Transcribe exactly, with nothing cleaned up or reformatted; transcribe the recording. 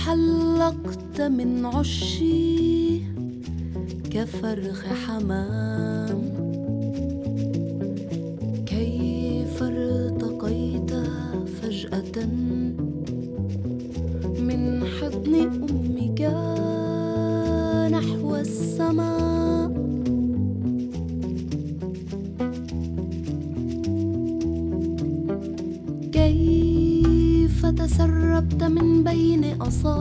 حلقت من عشي كفرخ حمام، كيف ارتقيت فجأة من حضن أمك نحو السماء. كيف تسربت من بين أصابعك